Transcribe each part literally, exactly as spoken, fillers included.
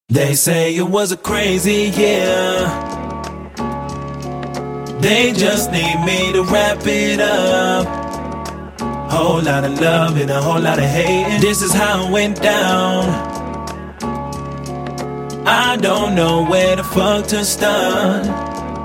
They say it was a crazy year. They just need me to wrap it up. Whole lot of love and a whole lot of hate. This is how it went down. I don't know where the fuck to start.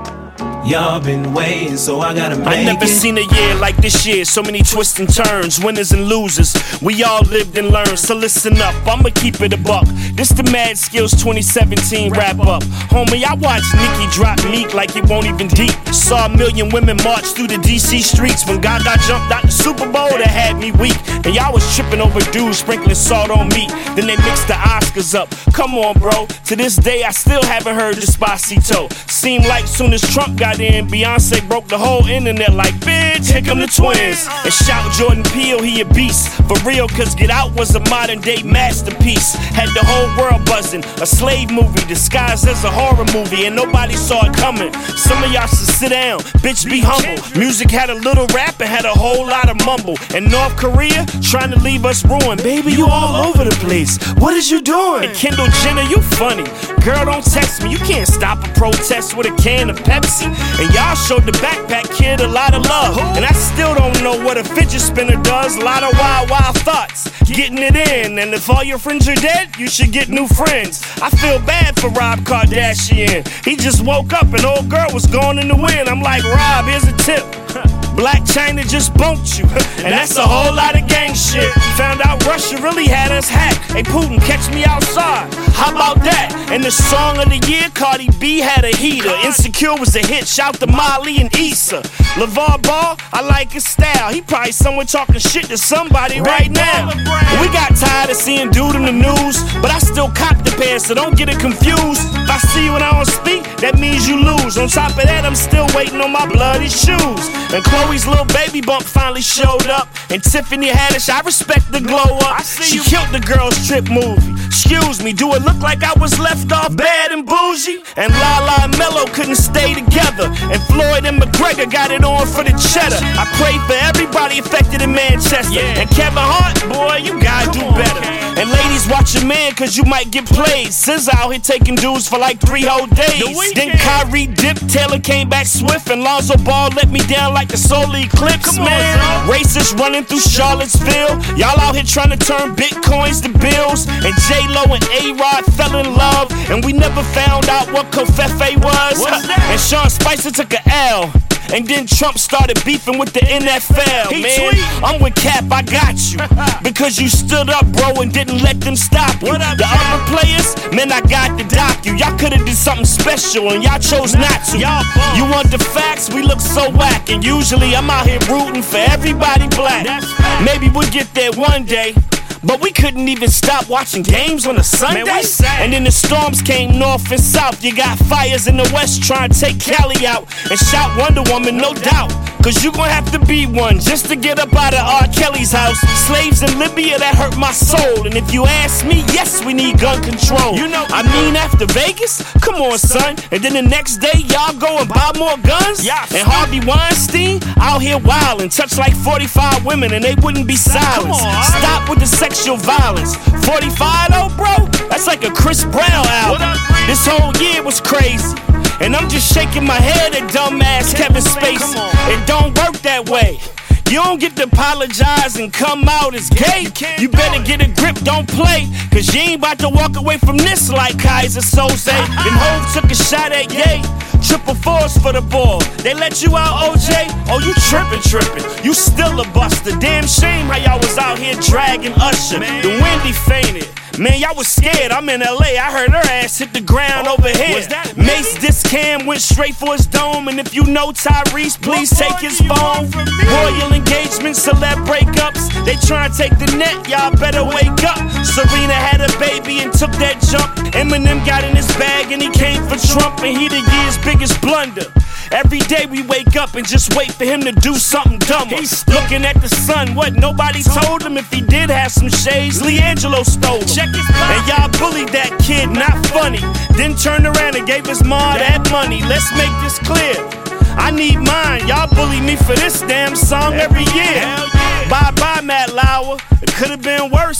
Y'all been waiting, so I gotta make it. I never seen a year like this year. So many twists and turns, winners and losers. We all lived and learned, so listen up, I'ma keep it a buck. This the Mad Skills twenty seventeen wrap up. Homie, I watched Nicki drop Meek like it won't even deep. Saw a million women march through the D C streets. When Gaga jumped out the Super Bowl, that had me weak. And y'all was tripping over dudes sprinkling salt on meat. Then they mixed the Oscars up. Come on, bro. To this day, I still haven't heard Despacito. Seemed like soon as Trump got in, Beyonce broke the whole internet like, bitch, here come the twins. And shout Jordan Peele, he a beast. For real, cause Get Out was a modern day masterpiece. Had the whole world buzzing. A slave movie disguised as a horror movie, and nobody saw it coming. Some of y'all should sit down, bitch, be humble. Music had a little rap and had a whole lot of mumble. And North Korea, trying to leave us ruined. Baby, you all over the place. What is you doing? And Kendall Jenner, you funny. Girl, don't text me. You can't stop a protest with a can of Pepsi. And y'all showed the backpack kid a lot of love. And I still don't know what a fidget spinner does. A lot of wild, wild thoughts, getting it in. And if all your friends are dead, you should get new friends. I feel bad for Rob Kardashian. He just woke up and old girl was going in the wind. I'm like, Rob, here's a tip. Black China just bumped you, and that's a whole lot of gang shit. Found out Russia really had us hacked. Hey Putin, catch me outside. How about that? And the song of the year, Cardi B had a heater. Insecure was a hit, shout to Molly and Issa. LeVar Ball, I like his style. He probably somewhere talking shit to somebody right now. We got tired of seeing dude in the news, but I still cop the pair, so don't get it confused. If I see you and I don't speak, that means you lose. On top of that, I'm still waiting on my bloody shoes. And Chloe's little baby bump finally showed up. And Tiffany Haddish, I respect the glow up. She killed the girls trip movie. Excuse me, do it look like I was left off bad and bougie? And Lala and Mello couldn't stay together. And Floyd and McGregor got it on for the cheddar. I pray for everybody affected in Manchester. And Kevin Hart, boy, you gotta do better. And ladies, watch your man, cause you might get played. S Z A out here taking dudes for like three whole days. Then Kyrie dipped, Taylor came back swift, and Lonzo Ball let me down like the solar eclipse, man. Racists running through Charlottesville. Y'all out here trying to turn bitcoins to bills. And J-Lo and A-Rod fell in love, and we never found out what Covfefe was. And Sean Spicer took a L. And then Trump started beefing with the N F L, man. I'm with Cap, I got you. Because you stood up, bro, and didn't let them stop you. The other players, man, I got to dock you. Y'all could've did something special, and y'all chose not to. You want the facts? We look so whack. And usually I'm out here rooting for everybody black. Maybe we'll get there one day. But we couldn't even stop watching games on a Sunday. Man, and then the storms came north and south. You got fires in the west trying to take Cali out. And shout Wonder Woman, no doubt. Cause you gon' have to be one just to get up out of R. Kelly's house. Slaves in Libya, that hurt my soul. And if you ask me, yes, we need gun control. You know, I mean, after Vegas? Come on, son. And then the next day, y'all go and buy more guns? And Harvey Weinstein out here wildin', touch like forty-five women and they wouldn't be silenced. Stop with the sexual violence. forty-five though, bro? That's like a Chris Brown album. This whole year was crazy. And I'm just shaking my head at dumbass Kevin Spacey. It don't work that way. You don't get to apologize and come out as gay. You better get a grip, don't play. Cause you ain't about to walk away from this like Kaiser Soze. Then Hov took a shot at Ye. Triple fours for the ball. They let you out, O J? Oh, you trippin', trippin'. You still a buster. Damn shame how y'all was out here dragging Usher. The Wendy fainted. Man, y'all was scared. I'm in L A. I heard her ass hit the ground over here. Mace this Cam went straight for his dome. And if you know Tyrese, please take his phone. Royal engagement, celeb breakups. They try to take the net, y'all better wake up. Serena had a baby and took that jump. Eminem got in his bag and he came for Trump. And he the year's biggest blunder. Every day we wake up and just wait for him to do something dumber. He's looking at the sun, what, nobody told him if he did have some shades, LeAngelo stole him. And y'all bullied that kid, not funny. Then turned around and gave his ma that money. Let's make this clear. I need mine, y'all bully me for this damn song every year. Bye bye, Matt Lauer. It could've been worse. You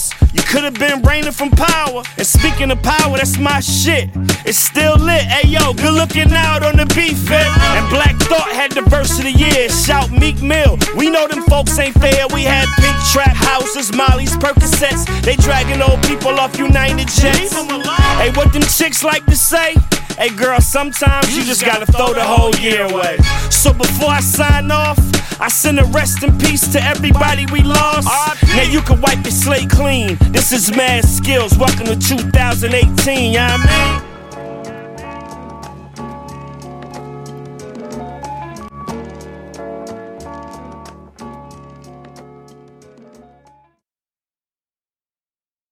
Could have been raining from power. And speaking of power, that's my shit. It's still lit. Hey yo, good looking out on the beat fit. And Black Thought had the verse of the year. Shout Meek Mill. We know them folks ain't fair. We had pink trap houses, Molly's, Percocets. They dragging old people off United Jets. Hey, what them chicks like to say? Hey girl, sometimes you just gotta throw the whole year away. So before I sign off, I send a rest in peace to everybody we lost. Now you can wipe your slate clean. This is Mad Skills. Welcome to two thousand eighteen, you know what I mean?